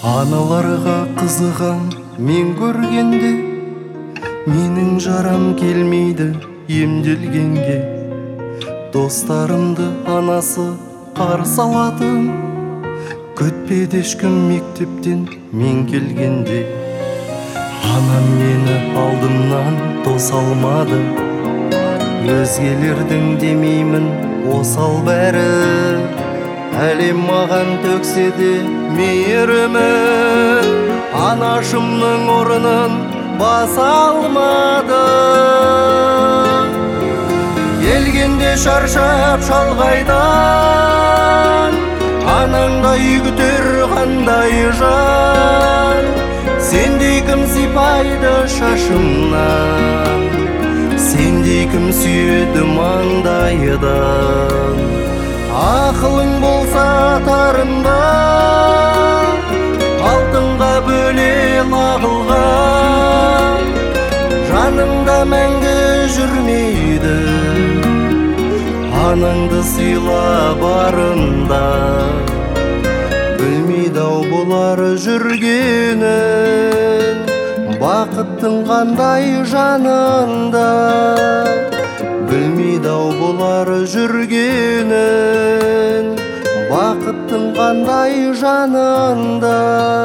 Аналарға қызығам мен көргенде, менің жарам келмейді емделгенге. Достарымды анасы қарсы алатын, күтпеді ешкім мектептен мен келгенде. Анам мені алдымнан тоса алмады, өзгелердің демеймін осал бәрі. Әлем маған төксе де мейірімін, анашымның орнын баса алмады. Келгенде шаршап шалғайдан, анаңдай күтер қандай жан. Сендей кім сипайды шашымнан, сендей кім сүйеді маңдайдан. Ақылың болса тарында, алтынға бөле лағылған. Жаныңда мәңгі жүрмейді, анаңды сыйла барында. Білмейді-ау бұлар жүргенін, бақыттың қандай жанында. Білмейді-ау бұлар жүргенін, бақыттың қандай жанында.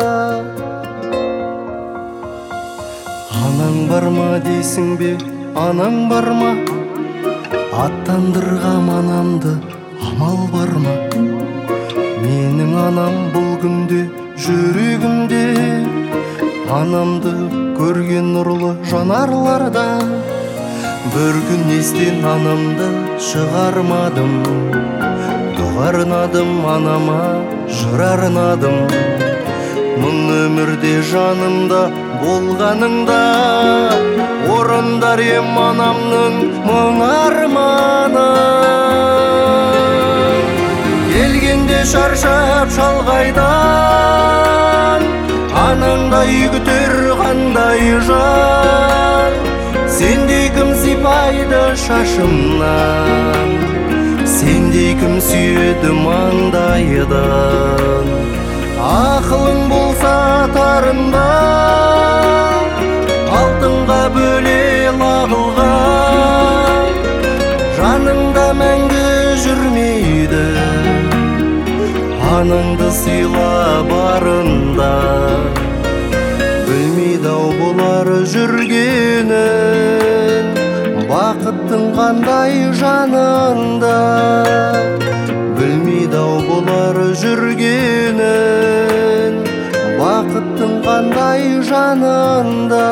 Анаң бар ма дейсің бе, анаң бар ма? Аттандырғам анамды, амал бар ма? Менің анам бұл күнде жүрегімде, анамды көрген нұрлы жанарларда. Бір күн естен анамды шығармадым, дұға арнадым анама, жыр арнадым. Мың өмірде жанымда болғаныңда, орындар ем анамның мың арманын. Келгенде шаршап шалғайдан, анаңдай күтер қандай жан. Сендей кім сипайды шашымнан, сендей кім сүйеді маңдайдан. Ақылың болса тарында, алтынға бөле лағылған. Жаныңда мәңгі жүрмейді, анаңды сыйла барында. Білмейді-ау бұлар жүргенін, бақыттың қандай жанында. Білмейді-ау бұлар жүргенін, бақыттың қандай жанында.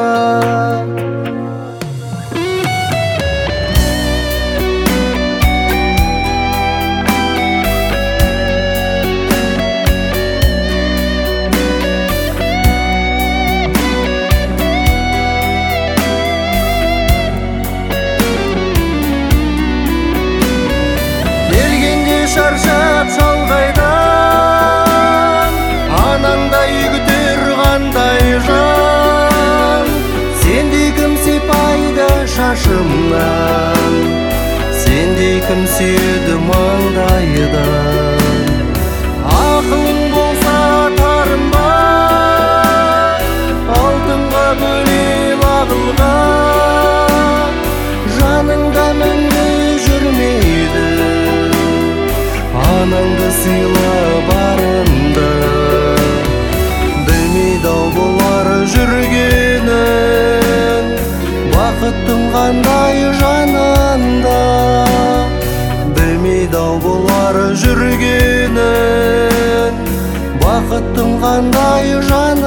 Шаршап шалғайдан, анаңдай күтер қандай жан. Сендей кім сипайды шашымнан, сендей кім сүйеді маңдайдан. Ақылың болса тарында, алтынға бөле лағылған. Жаныңда мәңгі жүрмейді, анаңды сыйла барында. Білмейді-ау бұлар жүргенін, бақыттың қандай жанында. Білмейді-ау бұлар жүргенін, бақыттың қандай жанында.